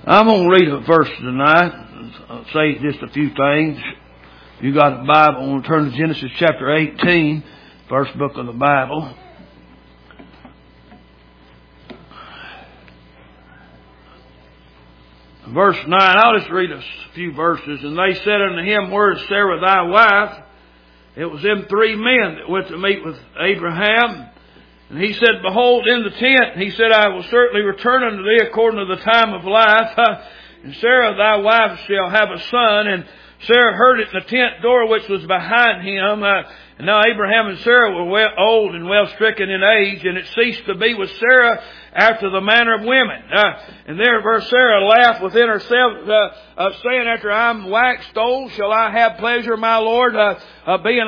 I'm going to read a verse tonight. I'll say just a few things. You got a Bible, I want to turn to Genesis chapter 18, first book of the Bible. Verse 9, I'll just read a few verses. And they said unto him, Where is Sarah thy wife? It was them 3 men that went to meet with Abraham. And he said, Behold, in the tent. He said, I will certainly return unto thee according to the time of life. And Sarah thy wife shall have a son. And Sarah heard it in the tent door which was behind him. And now Abraham and Sarah were old and well stricken in age, and it ceased to be with Sarah after the manner of women. And therefore Sarah laughed within herself, saying, After I am waxed old, shall I have pleasure, my Lord, being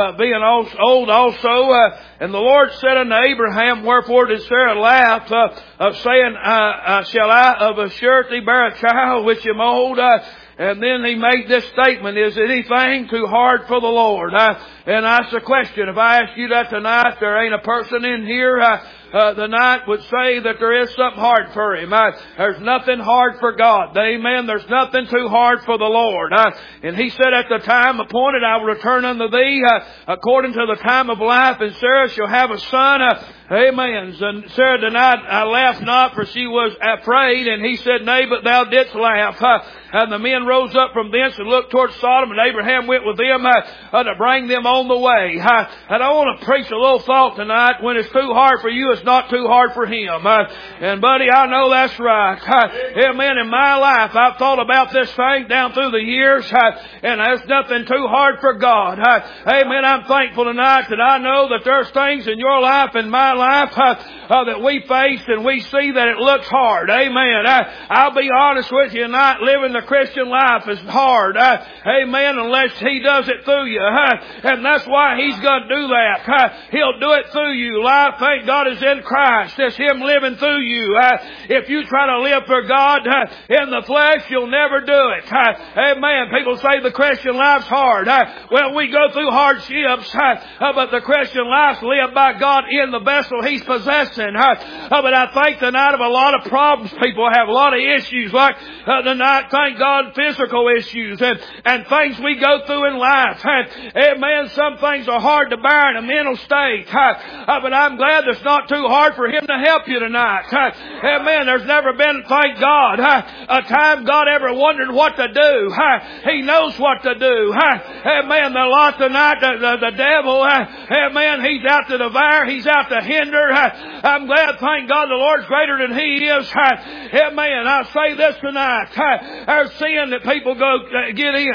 old also? And the Lord said unto Abraham, Wherefore did Sarah laugh, saying, Shall I of a surety bear a child which am old? And then he made this statement, Is anything too hard for the Lord? And I ask the question, if I ask you that tonight, there ain't a person in here tonight would say that there is something hard for him. There's nothing hard for God. Amen. There's nothing too hard for the Lord. And he said, At the time appointed I will return unto thee according to the time of life, and Sarah shall have a son. Amen. And Sarah denied, I laughed not, for she was afraid. And he said, Nay, but thou didst laugh. And the men rose up from thence and looked toward Sodom, and Abraham went with them to bring them on the way. And I want to preach a little thought tonight. When it's too hard for you, it's not too hard for him. And buddy, I know that's right. Amen. In my life, I've thought about this thing down through the years, and there's nothing too hard for God. Amen. I'm thankful tonight that I know that there's things in your life and my life that we face and we see that it looks hard. Amen. I'll be honest with you tonight, living the Christian life is hard. Amen. Unless He does it through you. And that's why He's going to do that. He'll do it through you. Life, thank God, is in Christ. It's Him living through you. If you try to live for God in the flesh, you'll never do it. Amen. People say the Christian life's hard. Well, we go through hardships, but the Christian life's lived by God in the vessel He's possessing. But I think tonight of a lot of problems people have, a lot of issues, like tonight, thank God, physical issues and things we go through in life. Amen. Some things are hard to bear in a mental state. But I'm glad it's not too hard for Him to help you tonight. Amen. There's never been, thank God, a time God ever wondered what to do. He knows what to do. Amen. The lot tonight, the devil, amen, he's out to devour. He's out to hinder. I'm glad, thank God, the Lord's greater than He is. Amen. I say this tonight. There's sin that people get in,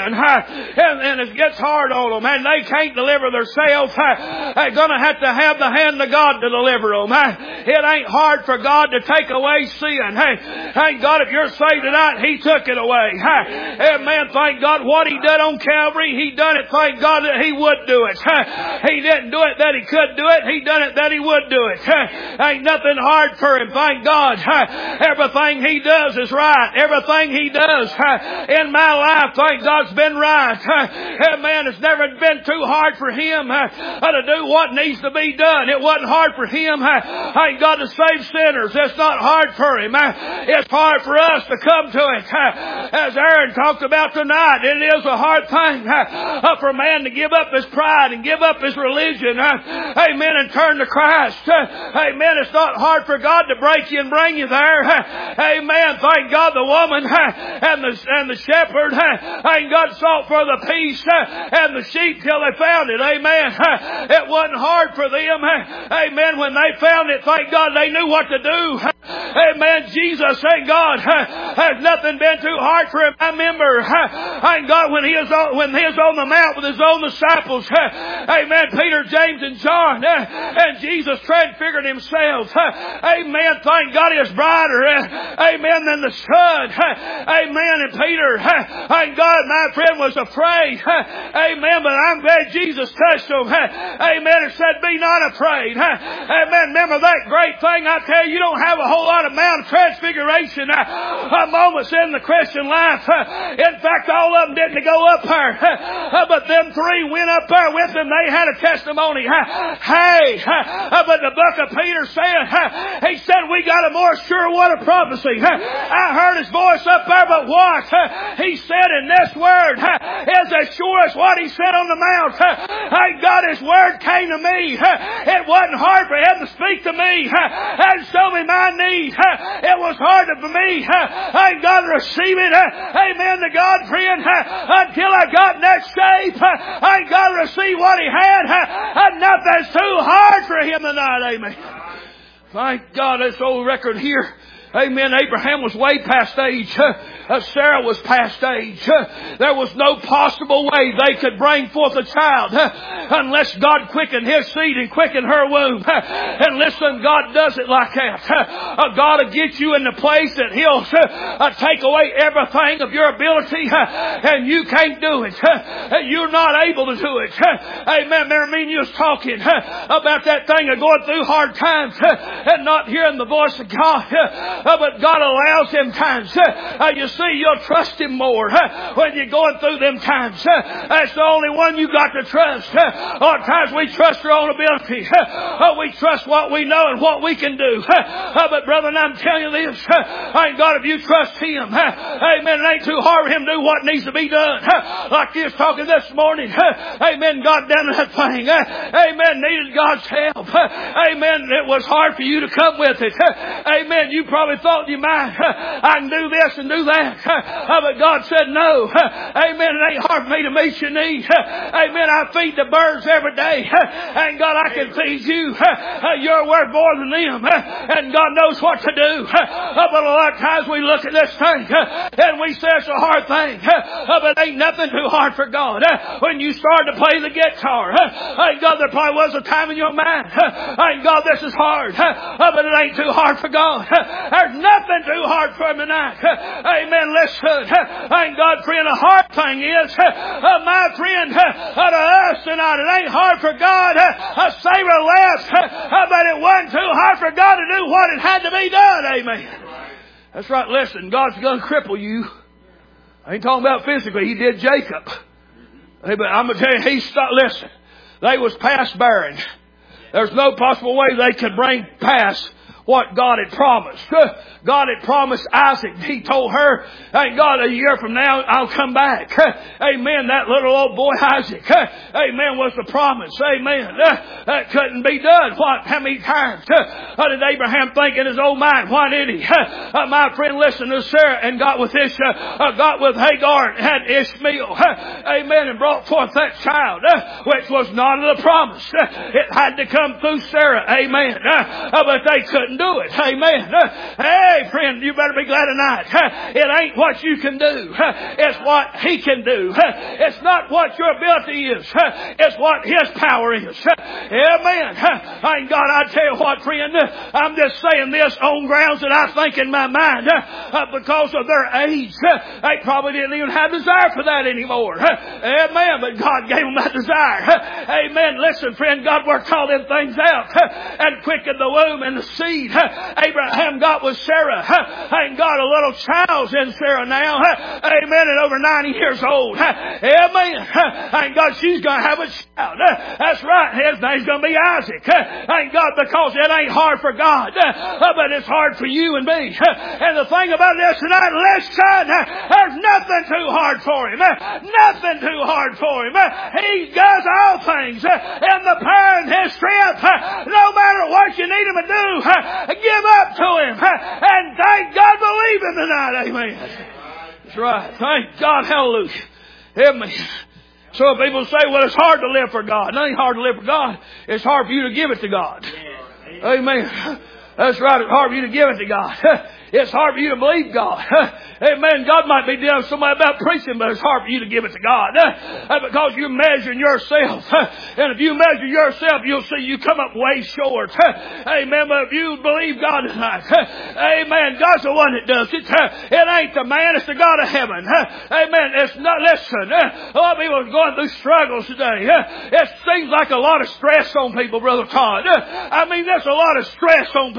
and it gets hard on them, and they can't deliver themselves. They're going to have the hand of God to deliver them. It ain't hard for God to take away sin. Thank God, if you're saved tonight, He took it away. Amen. Thank God what He done on Calvary, He done it. Thank God that He would do it. He didn't do it that He could do it. He done it that He would do it. Ain't nothing hard for Him. Thank God. Everything He does is right. Everything He does in my life, thank God's been right. Amen. It's never been too hard for Him to do what needs to be done. It wasn't hard for Him, thank God, to save sinners. It's not hard for Him. It's hard for us to come to it. As Aaron talked about tonight, it is a hard thing for man to give up his pride and give up his religion. Amen. And turn to Christ. Amen. It's not hard for God to break you and bring you there. Amen. Thank God, the woman and the shepherd, thank God, sought for the peace and the sheep till they found it. Amen. It wasn't hard for them. Amen. When they found it, thank God, they knew what to do. Amen. Jesus, thank God, has nothing been too hard for Him. I remember, thank God, when He was on the mount with His own disciples. Amen. Peter, James, and John, and Jesus transfigured Himself. Amen. Thank God, He is brighter, amen, than the sun. Amen. And Peter, thank God, my friend, was afraid. Amen. But I'm glad Jesus touched him. Amen. And said, Be not afraid. Amen. Remember that great thing I tell you, you don't have a whole lot of Mount Transfiguration moments in the Christian life. In fact, all of them didn't go up there. But them three went up there with him. They had a testimony. But the book of Peter said, he said, we got a more sure word of prophecy. I heard his voice up there, but what he said in this word is as sure as what he said on the mount. God, his word came to me. It wasn't hard for him to speak to me and show me my need. It was hard for me, God, to receive it. Amen to God, friend. Until I got in that shape, God, to receive what he had. Nothing's too hard for him tonight. Amen. Thank God, this old record here. Amen. Abraham was way past age. Sarah was past age. There was no possible way they could bring forth a child unless God quickened his seed and quickened her womb. And listen, God does it like that. God will get you in the place that he'll take away everything of your ability and you can't do it. You're not able to do it. Amen. Remember me and you was talking about that thing of going through hard times and not hearing the voice of God. But God allows them times. You see, you'll trust him more when you're going through them times. That's the only one you got to trust. A lot of times we trust our own ability. We trust what we know and what we can do. But brother, I'm telling you this. Thank God, if you trust him, amen, it ain't too hard for him to do what needs to be done. Like he was talking this morning. Amen, God done that thing. Amen, needed God's help. Amen, it was hard for you to come with it. Amen, you probably thought you might. I can do this and do that. But God said no. Amen. It ain't hard for me to meet your need. Amen. I feed the birds every day. And God, I can feed you. You're worth more than them. And God knows what to do. But a lot of times we look at this thing and we say it's a hard thing. But it ain't nothing too hard for God. When you started to play the guitar, God, there probably was a time in your mind. God, this is hard. But it ain't too hard for God. There's nothing too hard for him tonight. Amen. Listen. Thank God, friend. The hard thing is, my friend, to us tonight, it ain't hard for God. Sarah left, but it wasn't too hard for God to do what it had to be done. Amen. That's right. Listen, God's going to cripple you. I ain't talking about physically. He did Jacob. Hey, but I'm going to tell you, he stopped. Listen, they was past bearing. There's no possible way they could bring past what God had promised. God had promised Isaac. He told her, thank God, a year from now I'll come back. Amen. That little old boy Isaac, amen, was the promise. Amen. That couldn't be done. What? How many times did Abraham think in his own mind? Why did he? My friend, listen to Sarah and got with Hagar and had Ishmael. Amen. And brought forth that child, which was not of the promise. It had to come through Sarah. Amen. But they couldn't do it. Amen. Hey, friend, you better be glad tonight. It ain't what you can do. It's what he can do. It's not what your ability is. It's what his power is. Amen. Thank God, I tell you what, friend, I'm just saying this on grounds that I think in my mind because of their age. They probably didn't even have desire for that anymore. Amen. But God gave them that desire. Amen. Listen, friend, God worked all them things out and quickened the womb and the seed. Abraham got with Sarah. Ain't got a little child's in Sarah now. Amen. And over 90 years old. Amen. Thank God she's going to have a child. That's right. His name's going to be Isaac. Thank God, because it ain't hard for God. But it's hard for you and me. And the thing about this tonight, listen, there's nothing too hard for him. Nothing too hard for him. He does all things in the power of his strength. No matter what you need him to do, give up to him. And thank God, believe him tonight. Amen. That's right. Thank God. Hallelujah. Amen. So people say, well, it's hard to live for God. It ain't hard to live for God. It's hard for you to give it to God. Amen. That's right. It's hard for you to give it to God. It's hard for you to believe God. Amen. God might be doing something about preaching, but it's hard for you to give it to God. Because you're measuring yourself. And if you measure yourself, you'll see you come up way short. Amen. But if you believe God tonight, amen, God's the one that does it. It ain't the man, it's the God of heaven. Amen. It's not, listen, a lot of people are going through struggles today. It seems like a lot of stress on people, Brother Todd. I mean, there's a lot of stress on people.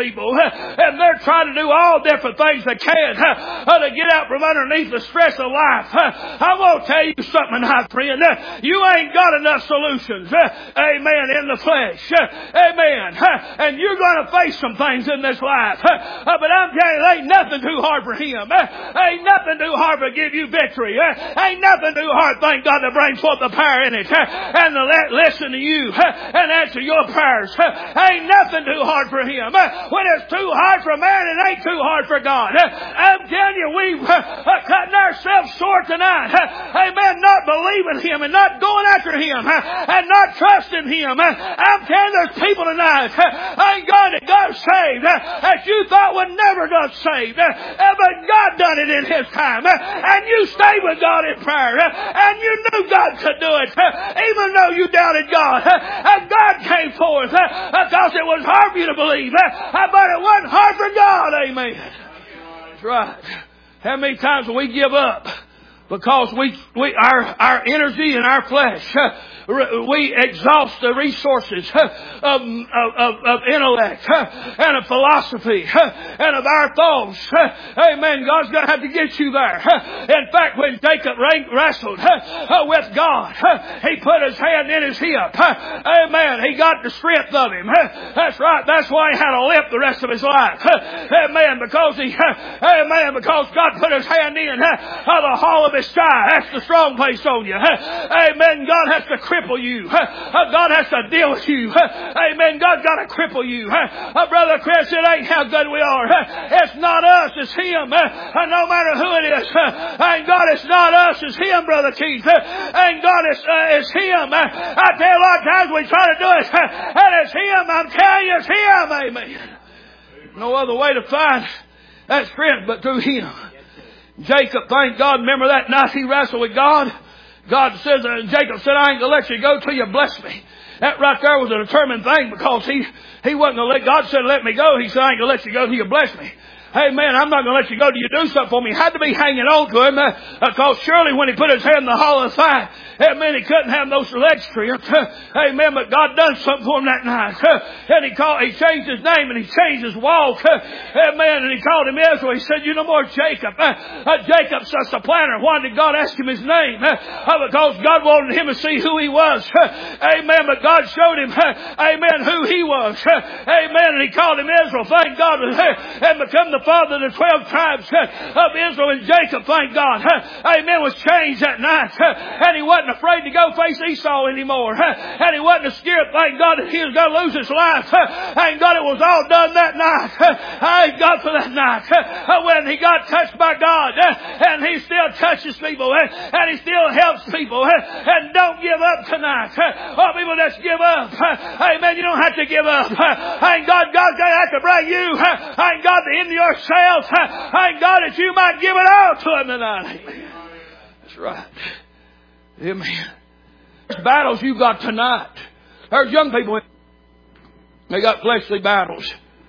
people, and they're trying to do all different things they can to get out from underneath the stress of life. I want to tell you something, my friend. You ain't got enough solutions. Amen. In the flesh. Amen. And you're going to face some things in this life. But I'm telling you, there ain't nothing too hard for Him. Ain't nothing too hard to give you victory. Ain't nothing too hard, thank God, to bring forth the power in it. And to listen to you and answer your prayers. Ain't nothing too hard for Him. When it's too hard for man, it ain't too hard for God. I'm telling you, we've cutting ourselves short tonight. Amen. Not believing Him and not going after Him and not trusting Him. I'm telling you, there's people tonight ain't going to God saved that you thought would never got saved. But God done it in His time. And you stayed with God in prayer. And you knew God could do it. Even though you doubted God. And God came forth because it was hard for you to believe. But it wasn't hard for God. Amen. That's right. How many times will we give up because our energy and our flesh, we exhaust the resources of intellect and of philosophy and of our thoughts. Amen. God's going to have to get you there. In fact, when Jacob wrestled with God, he put his hand in his hip. Amen. He got the strength of him. That's right. That's why he had a limp the rest of his life. Amen. Because God put his hand in the hollow of his thigh. That's the strong place on you. Amen. God has to cripple you. God has to deal with you. Amen. God's got to cripple you. Brother Chris, it ain't how good we are. It's not us, it's Him. No matter who it is. And God, it's not us, it's Him, Brother Keith. And God, it's Him. I tell you, a lot of times we try to do it. And it's Him. I'm telling you, it's Him. Amen. No other way to find that strength but through Him. Jacob, thank God, remember that night he wrestled with God? God says, Jacob said, I ain't going to let you go till you bless me. That right there was a determined thing because he wasn't going to let, God said, let me go. He said, I ain't going to let you go till you bless me. Hey man, I'm not going to let you go till you do something for me. He had to be hanging on to him because surely when he put his hand in the hollow of the thigh, amen, he couldn't have no leg strength. Amen, but God done something for him that night. And he changed his name and he changed his walk. Amen, and he called him Israel. He said, you no more Jacob. Jacob's a supplanter. Why did God ask him his name? Because God wanted him to see who he was. Amen, but God showed him, amen, who he was. Amen, and he called him Israel. Thank God. And become the father of the 12 tribes of Israel. And Jacob, thank God, amen, was changed that night. And he wasn't afraid to go face Esau anymore. And he wasn't scared, thank God, that he was going to lose his life. Thank God it was all done that night. Thank God for that night. When he got touched by God. And he still touches people. And he still helps people. And don't give up tonight. Oh, people just give up. Amen. You don't have to give up. Thank God, God's going to have to bring you. Thank God, the end of yourself. Thank God that you might give it all to Him tonight. Amen. That's right. Amen. There's battles you got tonight. There's young people, they got fleshly battles.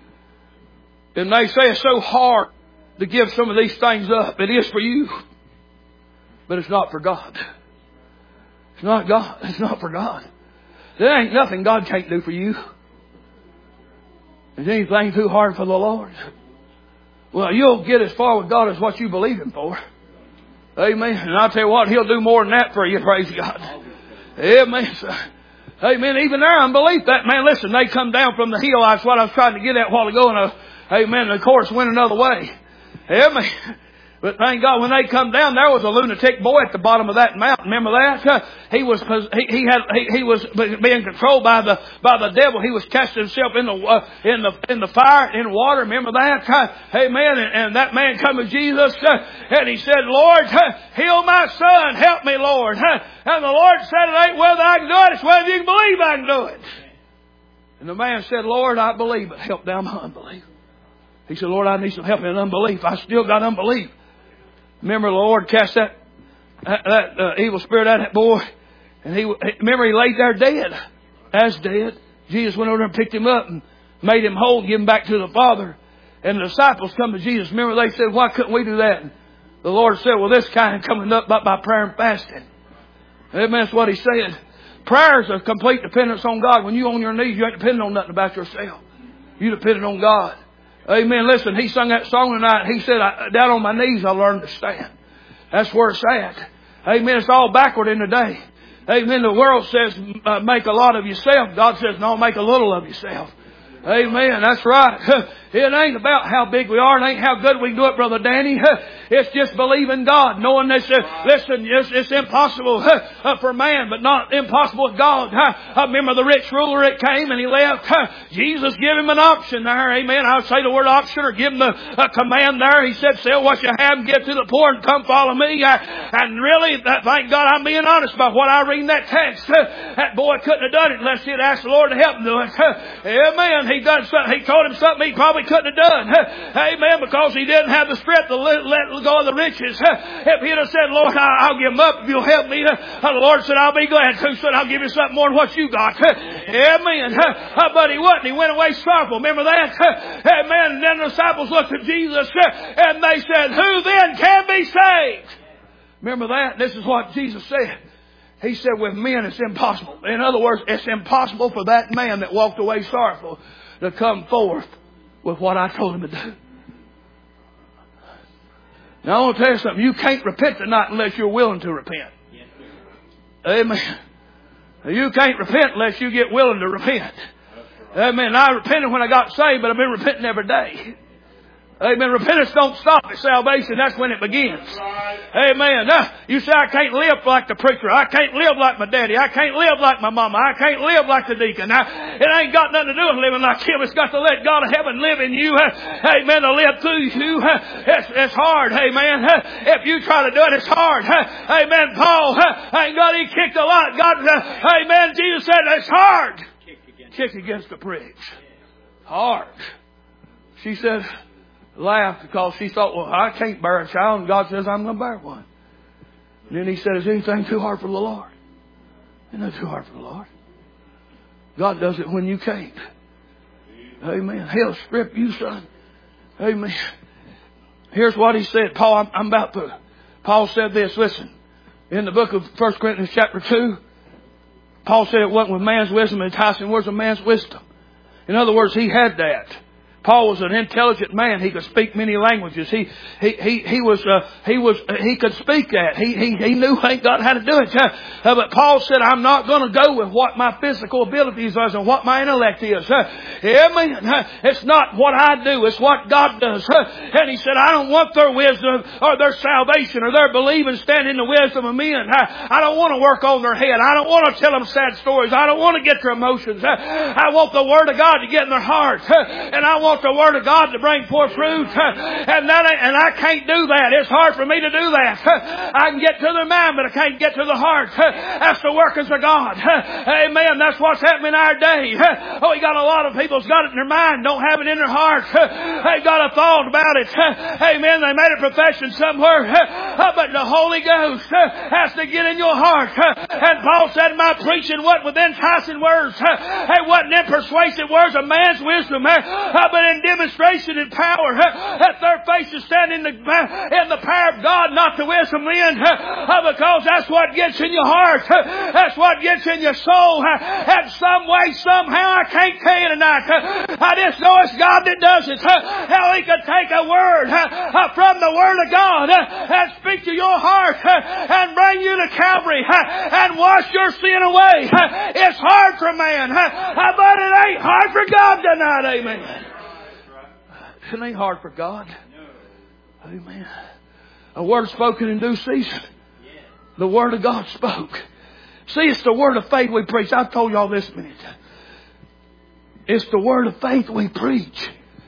And they say it's so hard to give some of these things up. It is for you. But it's not for God. It's not God. It's not for God. There ain't nothing God can't do for you. Is anything too hard for the Lord? Well, you'll get as far with God as what you believe Him for. Amen. And I'll tell you what, He'll do more than that for you, praise God. Amen. Amen. Even their unbelief, that man, listen, they come down from the hill. That's what I was trying to get at a while ago. And amen. The course went another way. Amen. But thank God, when they come down, there was a lunatic boy at the bottom of that mountain. Remember that? He was being controlled by the devil. He was casting himself in the fire, in the water. Remember that? Amen. And that man come to Jesus, and he said, Lord, heal my son. Help me, Lord. And the Lord said, it ain't whether I can do it, it's whether you can believe I can do it. And the man said, Lord, I believe, but help down my unbelief. He said, Lord, I need some help in unbelief. I still got unbelief. Remember the Lord cast that evil spirit out of that boy. And remember he laid there dead. As dead. Jesus went over there and picked him up and made him whole, give him back to the Father. And the disciples come to Jesus. Remember they said, why couldn't we do that? And the Lord said, well, this kind coming up but by prayer and fasting. Amen. That's what He said. Prayer is a complete dependence on God. When you're on your knees, you ain't depending on nothing about yourself. You're dependent on God. Amen. Listen, he sung that song tonight. He said, down on my knees I learned to stand. That's where it's at. Amen. It's all backward in the day. Amen. The world says, make a lot of yourself. God says, no, make a little of yourself. Amen. That's right. It ain't about how big we are. It ain't how good we can do it, Brother Danny. It's just believing God. Knowing that, listen, it's impossible for man, but not impossible with God. I remember the rich ruler that came and he left. Jesus gave him an option there. Amen. I would say the word option or give him a command there. He said, sell what you have and give to the poor and come follow me. And really, thank God I'm being honest about what I read in that text. That boy couldn't have done it unless he'd asked the Lord to help him do it. Amen. He done something. He told him something he probably couldn't have done. Amen. Because he didn't have the strength to let go of the riches. If he'd have said, Lord, I'll give them up if you'll help me. The Lord said, I'll be glad to. Said, I'll give you something more than what you got. Amen. But he wouldn't. He went away sorrowful. Remember that? Amen. And then the disciples looked at Jesus and they said, who then can be saved? Remember that? This is what Jesus said. He said, with men it's impossible. In other words, it's impossible for that man that walked away sorrowful to come forth with what I told him to do. Now I want to tell you something. You can't repent tonight unless you're willing to repent. Yes, amen. You can't repent unless you get willing to repent. Right. Amen. I repented when I got saved, but I've been repenting every day. Amen. Repentance don't stop at salvation. That's when it begins. Right. Amen. Now, you say, I can't live like the preacher. I can't live like my daddy. I can't live like my mama. I can't live like the deacon. Now, it ain't got nothing to do with living like him. It's got to let God of heaven live in you. Amen. To live through you. It's hard. Amen. If you try to do it, it's hard. Amen. Paul, ain't God, he kicked a lot. God, amen. Jesus said, it's hard. Kick against the pricks. Hard. She said, laughed because she thought, well, I can't bear a child, and God says I'm going to bear one. And then he said, is anything too hard for the Lord? It's not too hard for the Lord. God does it when you can't. Amen. He'll strip you, son. Amen. Here's what he said. Paul, I'm about to. Paul said this, listen. In the book of 1 Corinthians chapter 2, Paul said it wasn't with man's wisdom, enticing words of man's wisdom. In other words, he had that. Paul was an intelligent man. He could speak many languages. He could speak that. He knew thank God how to do it. But Paul said, I'm not going to go with what my physical abilities are and what my intellect is. Amen. It's not what I do. It's what God does. And he said, I don't want their wisdom or their salvation or their believing stand in the wisdom of men. I don't want to work on their head. I don't want to tell them sad stories. I don't want to get their emotions. I want the Word of God to get in their heart. And I want the Word of God to bring forth fruit. And I can't do that. It's hard for me to do that. I can get to their mind, but I can't get to the heart. That's the workings of God. Amen. That's what's happening in our day. Oh, we got a lot of people's got it in their mind, don't have it in their heart. They got a thought about it. Amen. They made a profession somewhere. But the Holy Ghost has to get in your heart. And Paul said, my preaching wasn't with enticing words. It wasn't in persuasive words of man's wisdom. But in demonstration and power. That their faces stand in the power of God, not the wisdom of men. Because that's what gets in your heart. That's what gets in your soul. And some way, somehow, I can't tell you tonight. I just know it's God that does it. How He could take a word from the Word of God and speak to your heart and bring you to Calvary and wash your sin away. It's hard for man, but it ain't hard for God tonight. Amen. It ain't hard for God. Amen. A word spoken in due season. The Word of God spoke. See, it's the word of faith we preach. I've told y'all this many times. It's the word of faith we preach.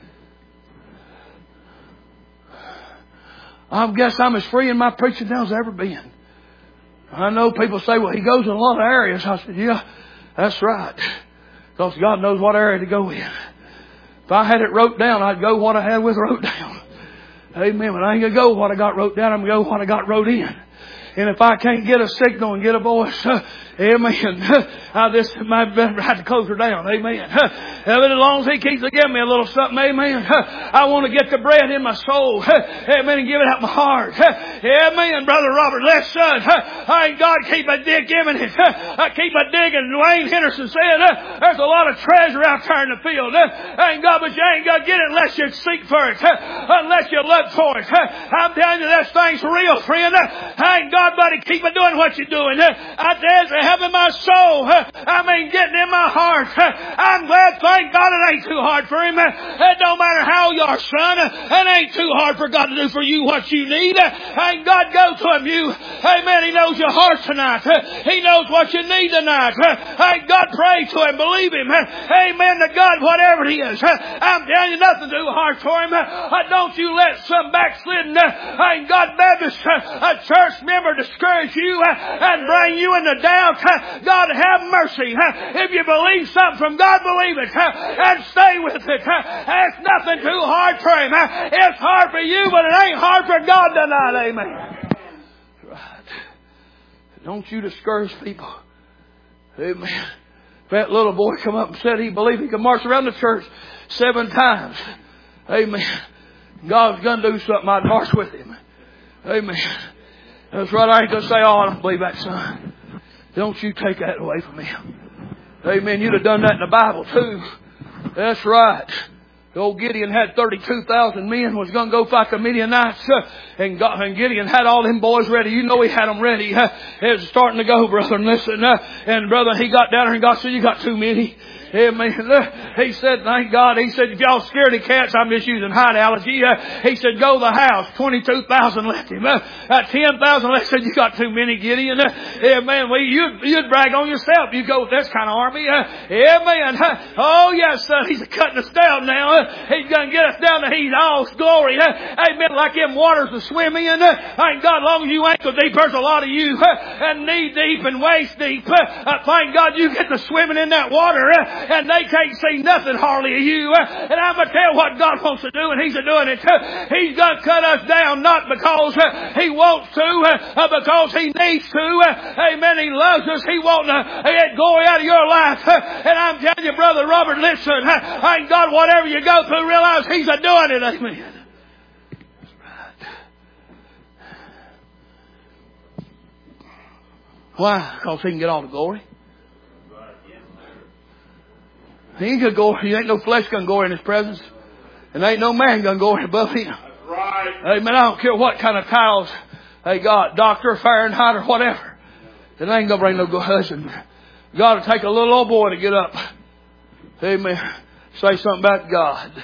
I guess I'm as free in my preaching now as I've ever been. I know people say, well, he goes in a lot of areas. I said, yeah, that's right. Because God knows what area to go in. If I had it wrote down, I'd go what I had with wrote down. Amen. But I ain't going to go what I got wrote down. I'm going to go what I got wrote in. And if I can't get a signal and get a voice, amen, I just might better have to close her down. Amen. But as long as He keeps giving me a little something, amen, I want to get the bread in my soul. Amen. And give it out my heart. Amen. Brother Robert, listen. Ain't God keep a dig giving it. Keep a digging. Wayne Henderson said, there's a lot of treasure out there in the field. Ain't God, but you ain't going to get it unless you seek for it. Unless you look for it. I'm telling you, this thing's real, friend. Ain't God, buddy, keep on doing what you're doing. I tell you, having my soul. Getting in my heart. I'm glad, thank God, it ain't too hard for Him. It don't matter how you are, son. It ain't too hard for God to do for you what you need. Ain't God go to Him. Amen. He knows your heart tonight. He knows what you need tonight. Ain't God, pray to Him. Believe Him. Amen to God, whatever it is. I'm telling you, nothing too hard for Him. Don't you let some backslidden, ain't God Baptist, a church member discourage you and bring you into doubt. God have mercy. If you believe something from God, believe it and stay with it. It's nothing too hard for Him. It's hard for you, but it ain't hard for God tonight. Amen. Right. Don't you discourage people. Amen. That little boy come up and said he believed he could march around the church 7 times. Amen. God's going to do something. I'd march with Him. Amen. That's right. I ain't going to say, oh, I don't believe that, son. Don't you take that away from Him. Amen. You'd have done that in the Bible too. That's right. The old Gideon had 32,000 men, was going to go fight the Midianites. And Gideon had all them boys ready. You know he had them ready. It was starting to go, brother. And listen, and brother, he got down there and God said, you got too many. Amen. He said, thank God. He said, if y'all scaredy cats, I'm just using high analogy. He said, go to the house. 22,000 left him. 10,000 left. Said, you got too many, Gideon. Amen. Well, you'd brag on yourself. You go with this kind of army. Amen. Oh, yes, son. He's cutting us down now. He's going to get us down to His all glory. Amen. Like them waters to swim in. Thank God, long as you ankle deep, there's a lot of you. And knee deep and waist deep. Thank God you get to swimming in that water. And they can't see nothing hardly of you. And I'm going to tell you what God wants to do, and He's doing it. He's going to cut us down, not because He wants to, because He needs to. Amen. He loves us. He wants to get glory out of your life. And I'm telling you, Brother Robert, listen. Thank God, whatever you go through, realize He's doing it. Amen. That's right. Why? Because He can get all the glory. He ain't gonna go. You ain't no flesh gonna go in His presence, and ain't no man gonna go above Him. That's right. Amen. I don't care what kind of titles they got, doctor, Fahrenheit, or whatever. It ain't gonna bring no good husband. God will take a little old boy to get up. Amen. Say something about God,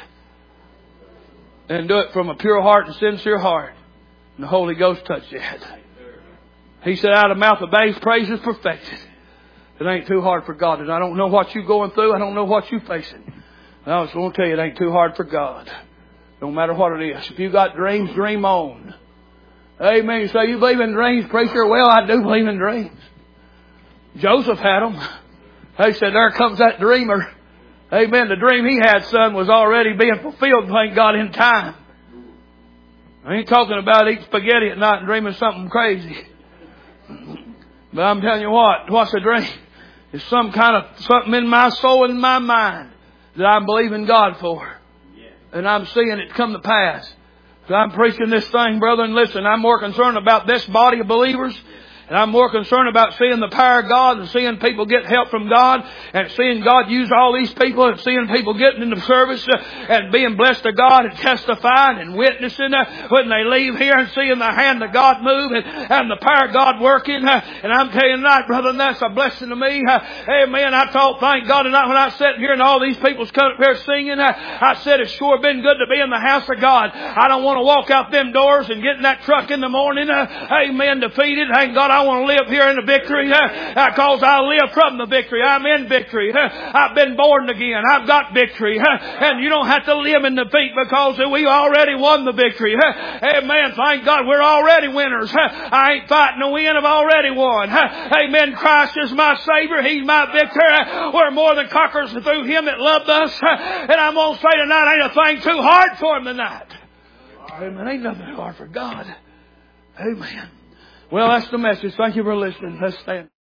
and do it from a pure heart and sincere heart. And the Holy Ghost touch that. He said, "Out of the mouth of babes, praise is perfected." It ain't too hard for God. And I don't know what you're going through. I don't know what you're facing. I was going to tell you, it ain't too hard for God. No matter what it is. If you got dreams, dream on. Amen. You say, you believe in dreams, preacher? Well, I do believe in dreams. Joseph had them. They said, there comes that dreamer. Amen. The dream he had, son, was already being fulfilled, thank God, in time. I ain't talking about eating spaghetti at night and dreaming something crazy. But I'm telling you what's a dream? It's something in my soul and in my mind that I'm believing God for. And I'm seeing it come to pass. So I'm preaching this thing, brother, and listen, I'm more concerned about this body of believers. And I'm more concerned about seeing the power of God and seeing people get help from God and seeing God use all these people and seeing people getting into service and being blessed to God and testifying and witnessing when they leave here and seeing the hand of God move and the power of God working. And I'm telling you tonight, brother, that's a blessing to me. Amen. I thought, thank God, tonight when I sat here and all these people's come up here singing, I said it's sure been good to be in the house of God. I don't want to walk out them doors and get in that truck in the morning. Amen. Defeated. Thank God I want to live here in the victory because I live from the victory. I'm in victory. I've been born again. I've got victory. And you don't have to live in defeat because we already won the victory. Amen. Thank God we're already winners. I ain't fighting to win. I've already won. Amen. Christ is my Savior. He's my victor. We're more than conquerors through Him that loved us. And I'm going to say tonight, ain't a thing too hard for Him tonight. Amen. Ain't nothing hard for God. Amen. Well, that's the message. Thank you for listening. Let's stand.